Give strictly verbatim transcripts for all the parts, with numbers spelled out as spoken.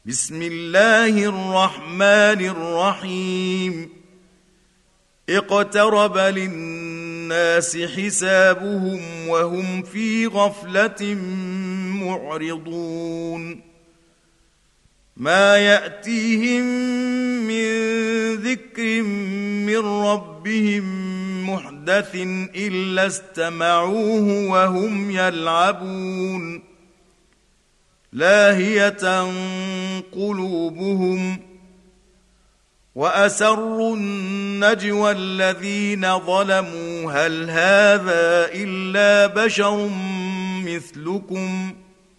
بسم الله الرحمن الرحيم اقترب للناس حسابهم وهم في غفلة معرضون ما يأتيهم من ذكر من ربهم محدث إلا استمعوه وهم يلعبون لاهية قلوبهم وأسروا النجوى الذين ظلموا هل هذا إلا بشر مثلكم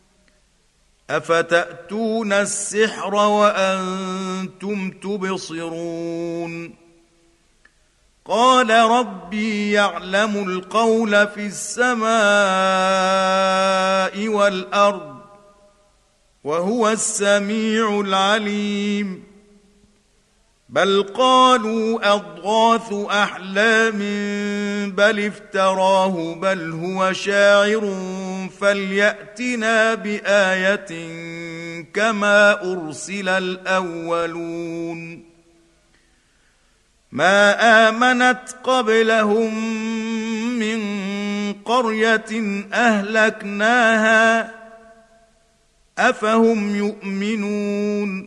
أفتأتون السحر وأنتم تبصرون قال ربي يعلم القول في السماء والأرض وهو السميع العليم بل قالوا أضغاث أحلام بل افتراه بل هو شاعر فليأتنا بآية كما أرسل الأولون ما آمنت قبلهم من قرية أهلكناها أفهم يؤمنون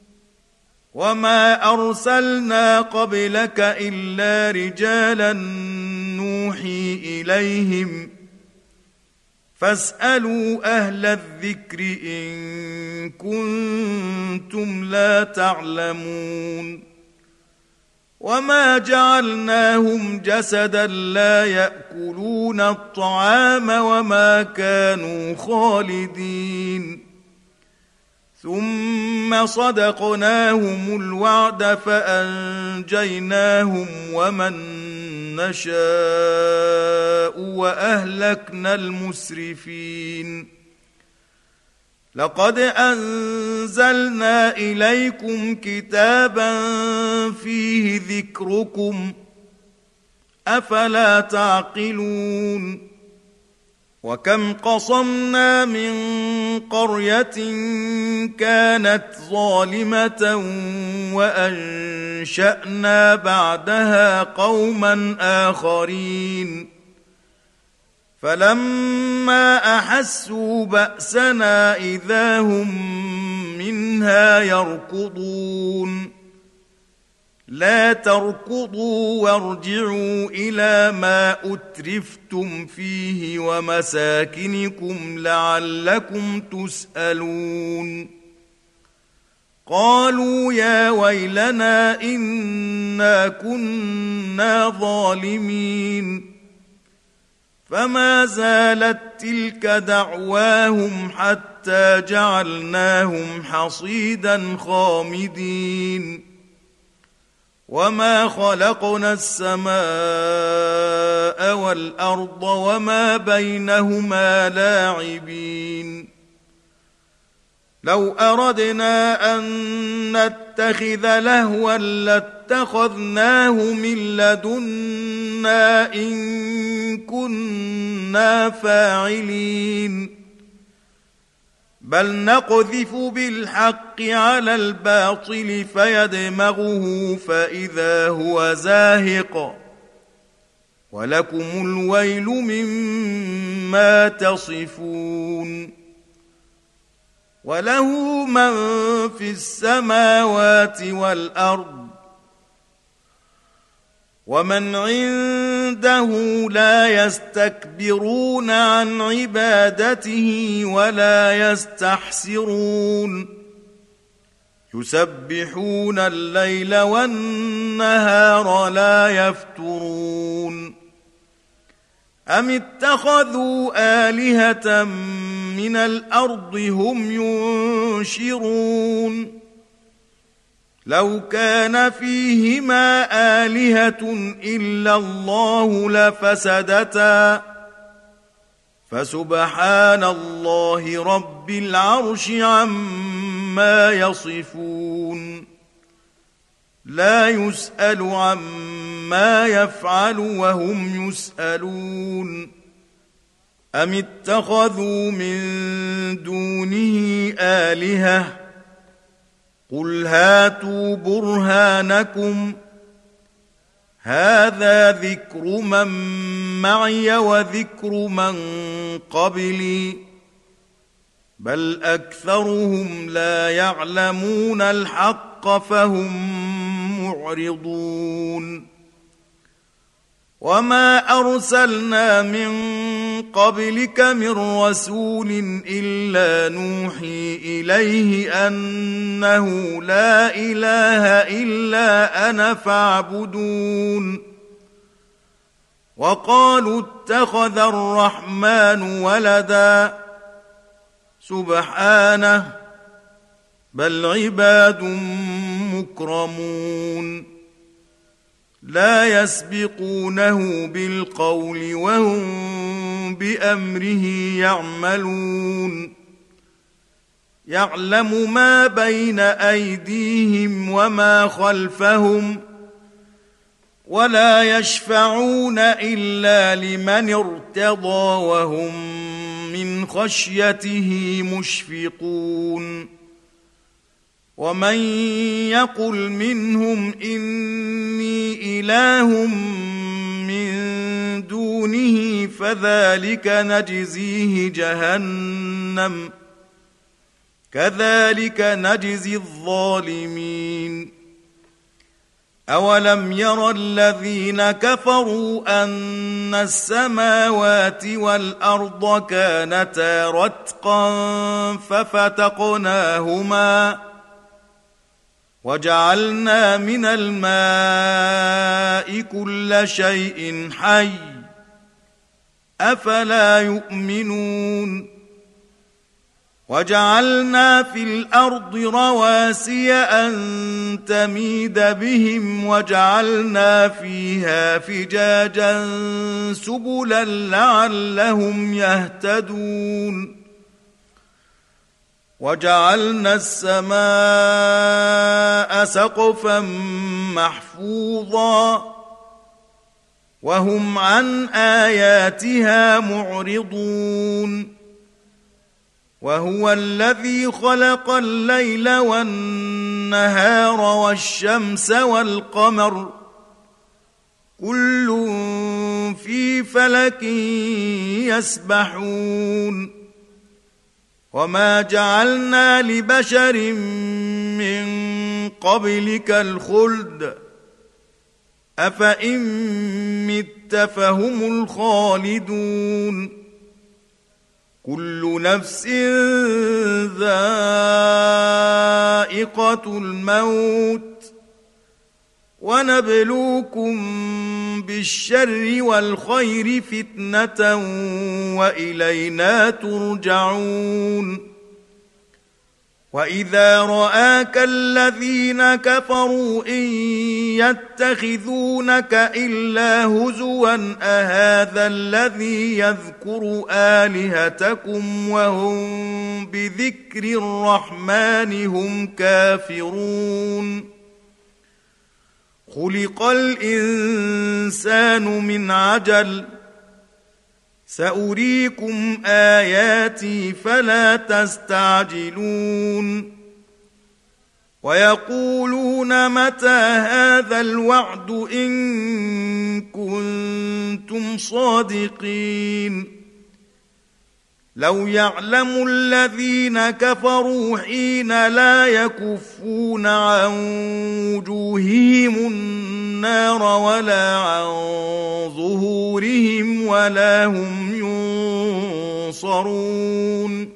وما أرسلنا قبلك إلا رجالا نوحي إليهم فاسألوا أهل الذكر إن كنتم لا تعلمون وما جعلناهم جسدا لا يأكلون الطعام وما كانوا خالدين ثم صدقناهم الوعد فأنجيناهم ومن نشاء وأهلكنا المسرفين لقد أنزلنا إليكم كتابا فيه ذكركم أفلا تعقلون وكم قصمنا من قرية كانت ظالمة وأنشأنا بعدها قوما آخرين فلما أحسوا بأسنا إذا هم منها يركضون لا تركضوا وارجعوا إلى ما أترفتم فيه ومساكنكم لعلكم تسألون قالوا يا ويلنا إنا كنا ظالمين فما زالت تلك دعواهم حتى جعلناهم حصيدا خامدين وما خلقنا السماء والأرض وما بينهما لاعبين لو أردنا أن نتخذ لهوا لاتخذناه من لدنا إن كنا فاعلين بل نقذف بالحق على الباطل فيدمغه فإذا هو زاهق ولكم الويل مما تصفون وله من في السماوات والأرض ومن عنده لا يستكبرون عن عبادته ولا يستحسرون يسبحون الليل والنهار لا يفترون أم اتخذوا آلهة من الأرض هم ينشرون لو كان فيهما آلهة إلا الله لفسدتا فسبحان الله رب العرش عما يصفون لا يسأل عما يفعل وهم يسألون أم اتخذوا من دونه آلهة قل هاتوا برهانكم هذا ذكر من معي وذكر من قبلي بل أكثرهم لا يعلمون الحق فهم معرضون وما أرسلنا من قبلك من رسول إلا نوحي إليه أنه لا إله إلا أنا فاعبدون وقالوا اتخذ الرحمن ولدا سبحانه بل عباد مكرمون لا يسبقونه بالقول وهم بأمره يعملون يعلم ما بين أيديهم وما خلفهم ولا يشفعون إلا لمن ارتضى وهم من خشيته مشفقون ومن يقل منهم إني إله من دونه فذلك نجزيه جهنم كذلك نجزي الظالمين أولم ير الذين كفروا أن السماوات والأرض كانتا رتقا ففتقناهما وجعلنا من الماء كل شيء حي أفلا يؤمنون وجعلنا في الأرض رواسي أن تميد بهم وجعلنا فيها فجاجا سبلا لعلهم يهتدون وجعلنا السماء سقفا محفوظا وهم عن آياتها معرضون وهو الذي خلق الليل والنهار والشمس والقمر كل في فلك يسبحون وما جعلنا لبشر من قبلك الخلد أفإن مت فهم الخالدون كل نفس ذائقة الموت ونبلوكم بالشر والخير فتنة وإلينا ترجعون وإذا رآك الذين كفروا إن يتخذونك إلا هزوا أهذا الذي يذكر آلهتكم وهم بذكر الرحمن هم كافرون خلق الإنسان من عجل سأريكم آياتي فلا تستعجلون ويقولون متى هذا الوعد إن كنتم صادقين لو يعلم الذين كفروا حين لا يكفون عن وجوههم النار ولا عن ظهورهم ولا هم ينصرون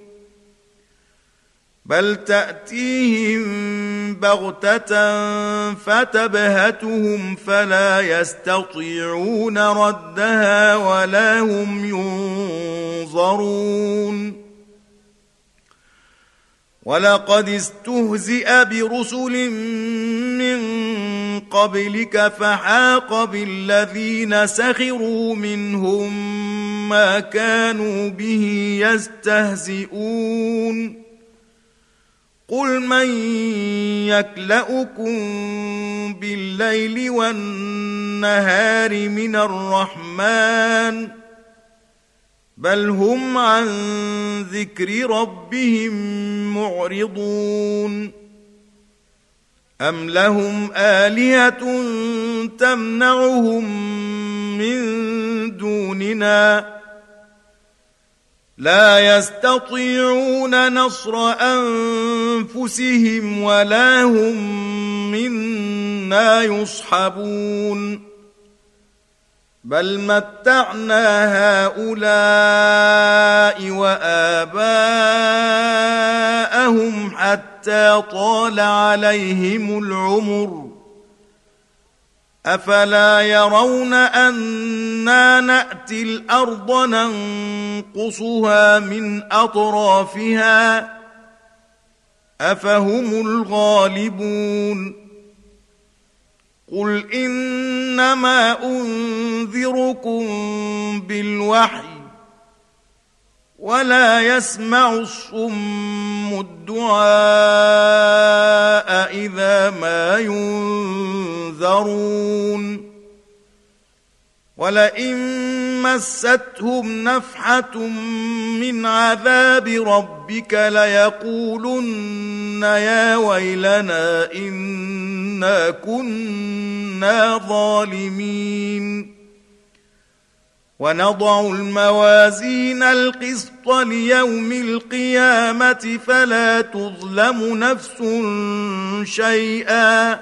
بل تأتيهم بغتة فتبهتهم فلا يستطيعون ردها ولا هم ينظرون ولقد استهزئ برسل من قبلك فحاق بالذين سخروا منهم ما كانوا به يستهزئون قل من يكلؤكم بالليل والنهار من الرحمن بل هم عن ذكر ربهم معرضون أم لهم آلهة تمنعهم من دوننا لا يستطيعون نصر أنفسهم ولا هم منا يصحبون بل متعنا هؤلاء وآباءهم حتى طال عليهم العمر أفلا يرون أنا نأتي الأرض ننقصها من أطرافها أفهم الغالبون قل إنما أنذركم بالوحي ولا يسمع الصم الدعاء إذا ما ينذرون ولئن مستهم نفحة من عذاب ربك ليقولن يا ويلنا إنا كنا ظالمين ونضع الموازين القسط ليوم القيامة فلا تظلم نفس شيئا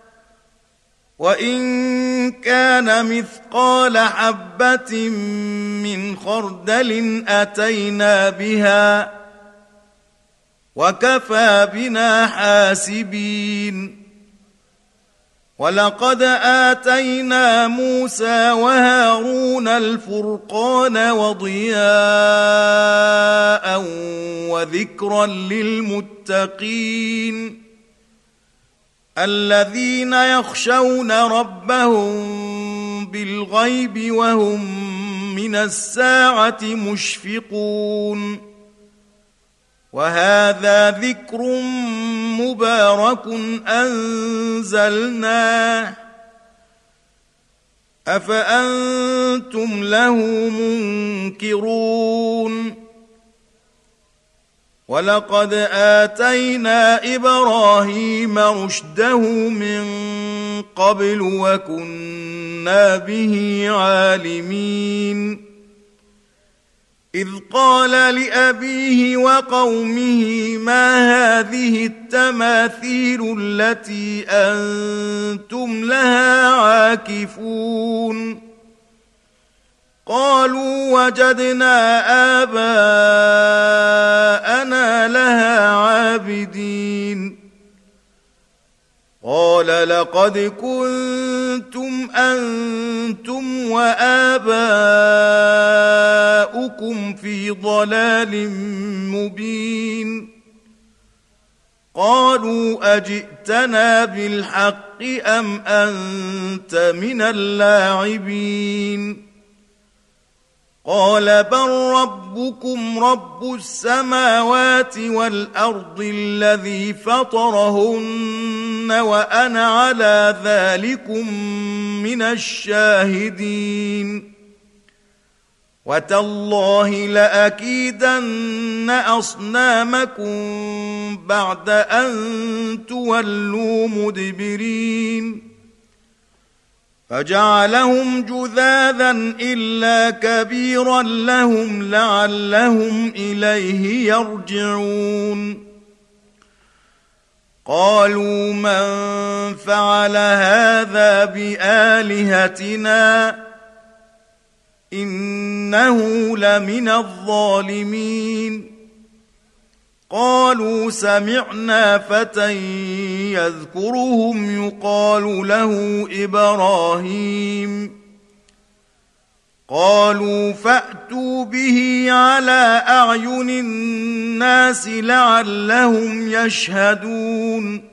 وإن كان مثقال حبة من خردل أتينا بها وكفى بنا حاسبين ولقد آتينا موسى وهارون الفرقان وضياء وذكرا للمتقين الذين يخشون ربهم بالغيب وهم من الساعة مشفقون وهذا ذكر مبارك أنزلناه أفأنتم له منكرون ولقد آتينا إبراهيم رشده من قبل وكنا به عالمين إذ قال لأبيه وقومه ما هذه التماثيل التي أنتم لها عاكفون قالوا وجدنا آباءنا لها عابدين قال لقد كنتم أنتم وآباؤكم في ضلال مبين قالوا أجئتنا بالحق أم أنت من اللاعبين قال بل ربكم رب السماوات والأرض الذي فطرهن وأنا على ذلكم من الشاهدين وتالله لأكيدن أصنامكم بعد أن تولوا مدبرين فجعلهم جذاذا إلا كبيرا لهم لعلهم إليه يرجعون قالوا من فعل هذا بآلهتنا إنه لمن الظالمين قالوا سمعنا فتى يذكرهم يقال له إبراهيم قالوا فأتوا به على أعين الناس لعلهم يشهدون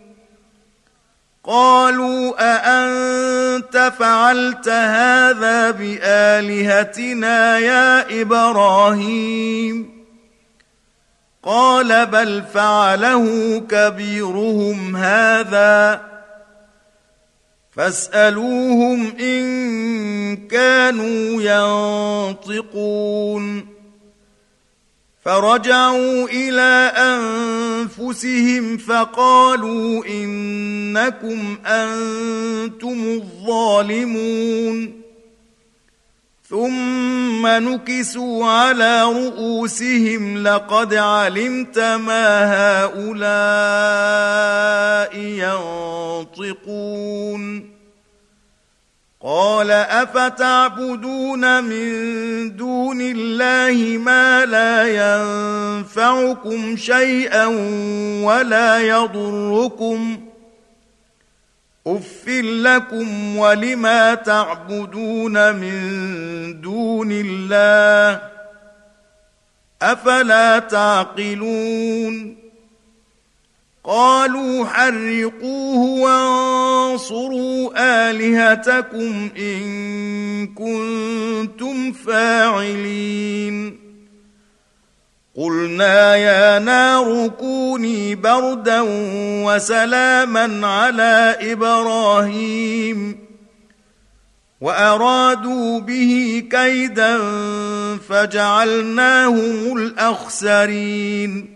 قالوا أأنت فعلت هذا بآلهتنا يا إبراهيم قال بل فعله كبيرهم هذا فاسألوهم إن كانوا ينطقون فرجعوا إلى أنفسهم فقالوا إنكم أنتم الظالمون ثم نكسوا على رؤوسهم لقد علمت ما هؤلاء ينطقون قال أفتعبدون من دون الله ما لا ينفعكم شيئا ولا يضركم أف لكم ولما تعبدون من دون الله أفلا تعقلون قالوا حرقوه وانصروا آلهتكم إن كنتم فاعلين قلنا يا نار كوني بردا وسلاما على إبراهيم وأرادوا به كيدا فجعلناهم الأخسرين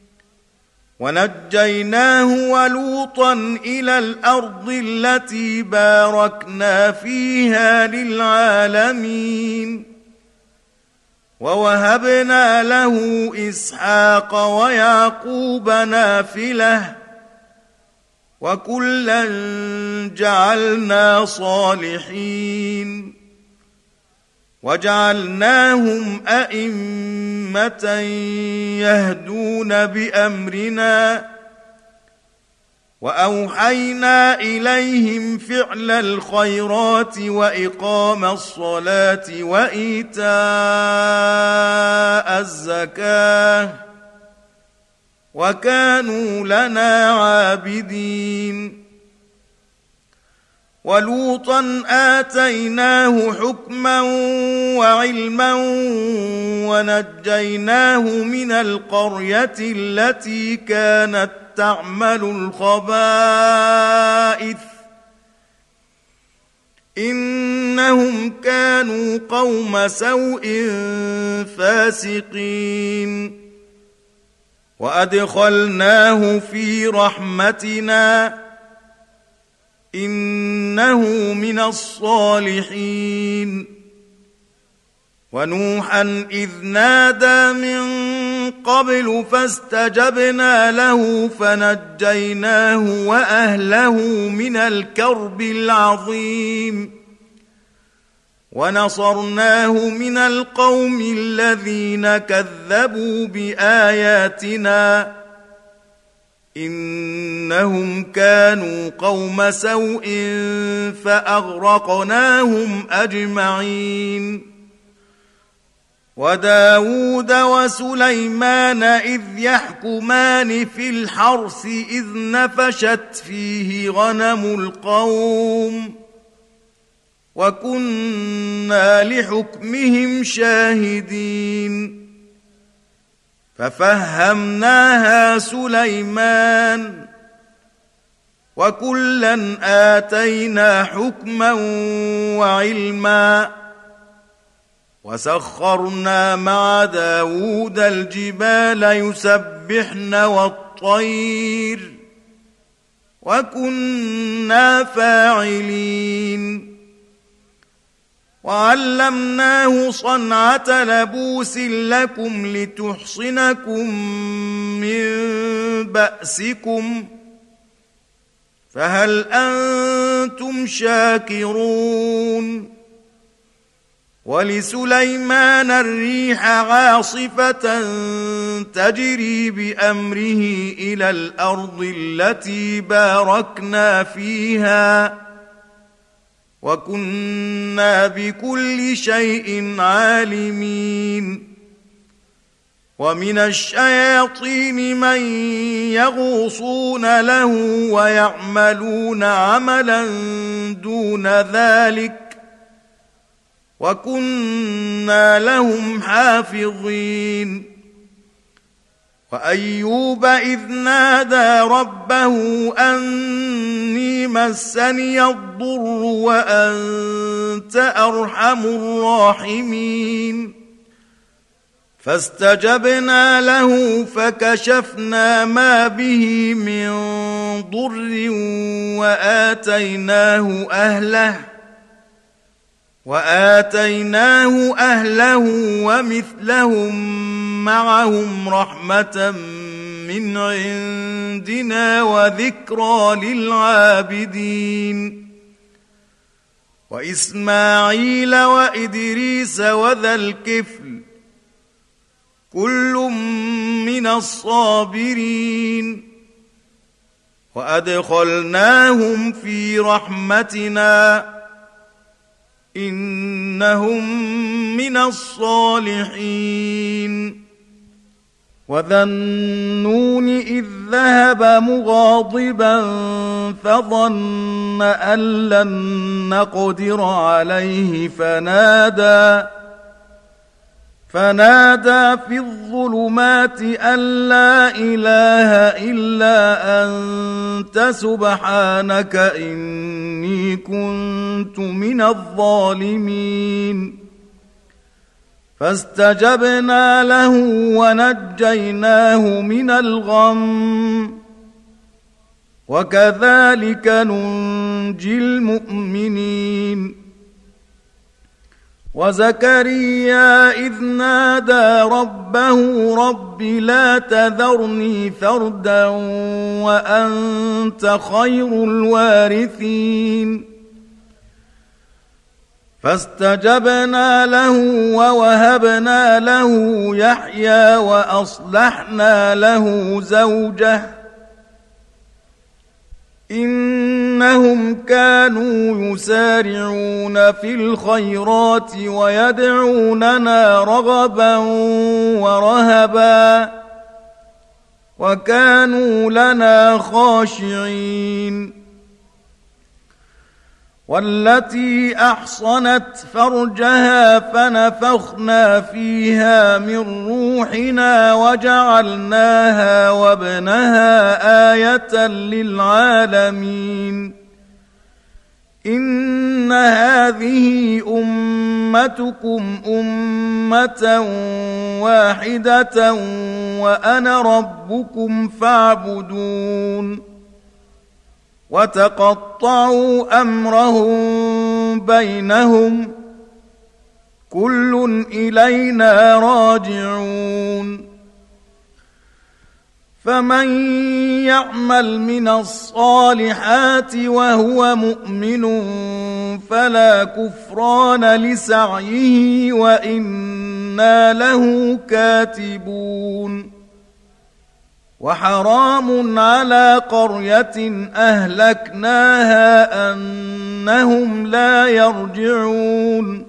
ونجيناه ولوطا إلى الأرض التي باركنا فيها للعالمين ووهبنا له إسحاق ويعقوب نافلة وكلا جعلنا صالحين وجعلناهم أئمة يهدون بأمرنا وأوحينا إليهم فعل الخيرات وإقام الصلاة وإيتاء الزكاة وكانوا لنا عابدين ولوطا آتيناه حكما وعلما ونجيناه من القرية التي كانت تعمل الخبائث إنهم كانوا قوم سوء فاسقين وأدخلناه في رحمتنا إنه من الصالحين ونوحا إذ نادى من قبل فاستجبنا له فنجيناه وأهله من الكرب العظيم ونصرناه من القوم الذين كذبوا بآياتنا إنهم كانوا قوم سوء فأغرقناهم أجمعين وداود وسليمان إذ يحكمان في الحرث إذ نفشت فيه غنم القوم وكنا لحكمهم شاهدين ففهمناها سليمان وكلا آتينا حكما وعلما وسخرنا مع داود الجبال يسبحن والطير وكنا فاعلين وعلمناه صنعة لبوس لكم لتحصنكم من بأسكم فهل أنتم شاكرون ولسليمان الريح عاصفة تجري بأمره إلى الأرض التي باركنا فيها وكنا بكل شيء عالمين ومن الشياطين من يغوصون له ويعملون عملا دون ذلك وكنا لهم حافظين وأيوب إذ نادى ربه أني مسني الضر وأنت أرحم الراحمين فاستجبنا له فكشفنا ما به من ضر وآتيناه أهله وآتيناه أهله ومثلهم معهم رحمة من عندنا وذكرى للعابدين وإسماعيل وإدريس وذا الكفل كل من الصابرين وأدخلناهم في رحمتنا إنهم من الصالحين وذا النون إذ ذهب مغاضبا فظن أن لن نقدر عليه فنادى فنادى في الظلمات أن لا إله إلا أنت سبحانك إني كنت من الظالمين فاستجبنا له ونجيناه من الغم وكذلك ننجي المؤمنين وزكريا إذ نادى ربه رب لا تذرني فردا وأنت خير الوارثين فاستجبنا له ووهبنا له يحيى وأصلحنا له زوجه إنهم كانوا يسارعون في الخيرات ويدعوننا رغبا ورهبا وكانوا لنا خاشعين والتي أحصنت فرجها فنفخنا فيها من روحنا وجعلناها وابنها آية للعالمين إن هذه أمتكم أمة واحدة وأنا ربكم فاعبدون وتقطعوا أمرهم بينهم كل إلينا راجعون فمن يعمل من الصالحات وهو مؤمن فلا كفران لسعيه وإنا له كاتبون وحرام على قرية أهلكناها أنهم لا يرجعون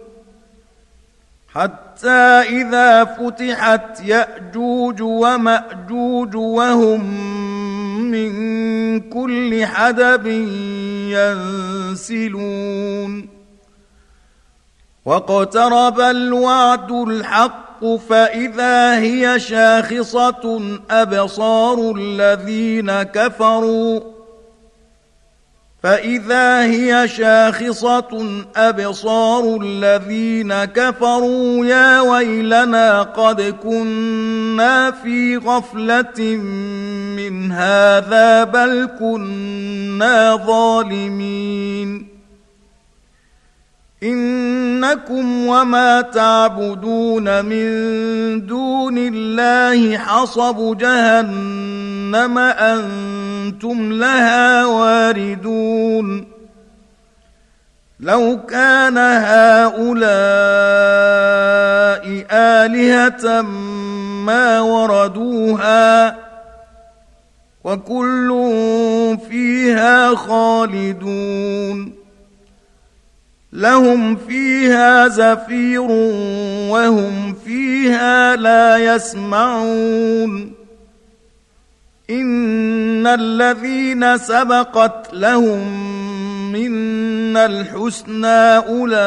حتى إذا فتحت يأجوج ومأجوج وهم من كل حدب ينسلون واقترب الوعد الحق فإذا هي شاخصة أبصار الذين كفروا فإذا هي شاخصة أبصار الذين كفروا يا ويلنا قد كنا في غفلة من هذا بل كنا ظالمين إنكم وما تعبدون من دون الله حصب جهنم أنتم لها واردون لو كان هؤلاء آلهة ما وردوها وكل فيها خالدون لهم فيها زفير وهم فيها لا يسمعون إن الذين سبقت لهم منا الحسنى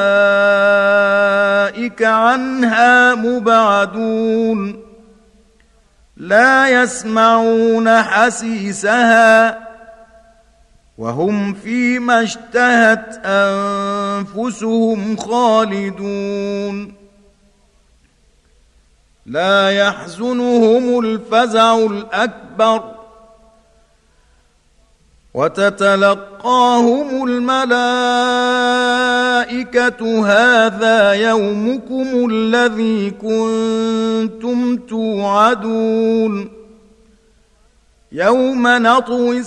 أولئك عنها مبعدون لا يسمعون حسيسها وهم فيما اشتهت أنفسهم خالدون لا يحزنهم الفزع الأكبر وتتلقاهم الملائكة هذا يومكم الذي كنتم توعدون يوم نطوي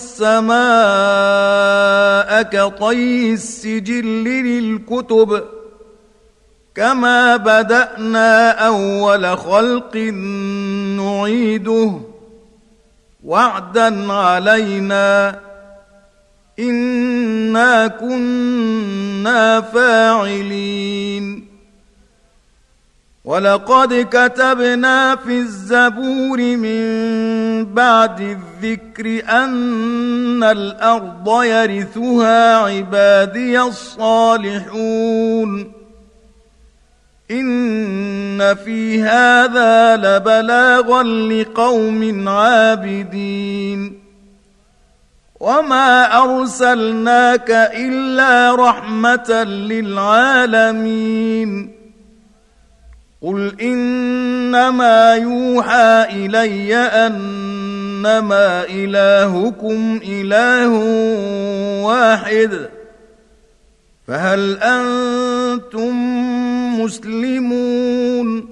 السماء كطي السجل للكتب كما بدأنا أول خلق نعيده وعدا علينا إنا كنا فاعلين ولقد كتبنا في الزبور من بعد الذكر أن الأرض يرثها عبادي الصالحون إن في هذا لبلاغا لقوم عابدين وما أرسلناك إلا رحمة للعالمين قل إنما يوحى إلي أنما إلهكم إله واحد فهل أنتم مسلمون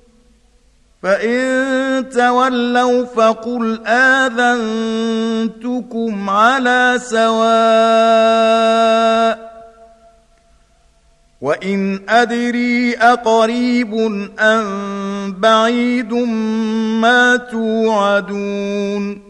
فإن تولوا فقل آذنتكم على سواء وإن أدري أقريب أم بعيد ما توعدون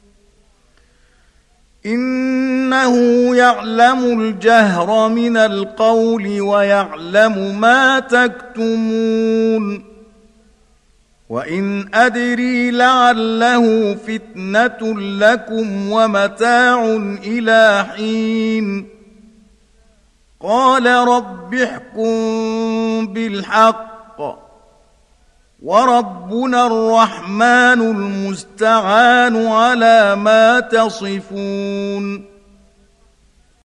إنه يعلم الجهر من القول ويعلم ما تكتمون وإن أدري لعله فتنة لكم ومتاع إلى حين قال رب احكم بالحق وربنا الرحمن المستعان على ما تصفون